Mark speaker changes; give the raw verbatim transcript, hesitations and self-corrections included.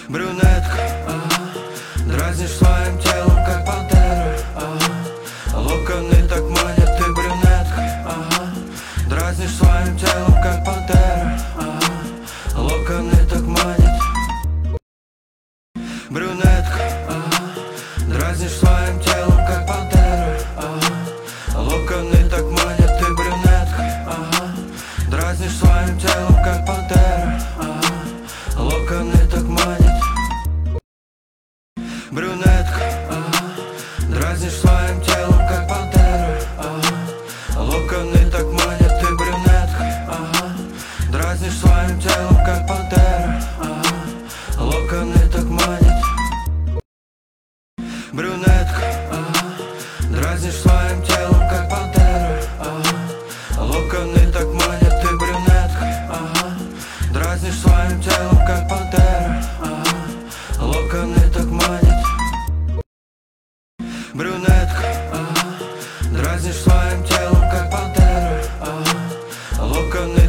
Speaker 1: Брюнетка, ага, дразнишь своим телом, как пантера, ага. Локоны так манят, ты брюнетка, ага, дразнишь своим телом, как пантера, ага. Локоны так манят. Брюнетка, ага, дразнишь своим телом, как пантера, ага. Локоны так манят, ты брюнетка, ага, дразнишь своим телом, как пантера, ага. Локоны так манят. Брюнетка, ага, дразнишь своим телом, как пантера, ага. Локоны так манят, ты брюнетка, ага, дразнишь своим телом, как пантера, ага. Локоны так манят. Брюнетка, ага, дразнишь своим телом, как пантера, ага. Локоны так манят, ты брюнетка, ага, дразнишь своим телом, как пантера, ага. Локоны так манят. Брюнетка, ага, дразнишь своим телом, как пантера, ага. Локоны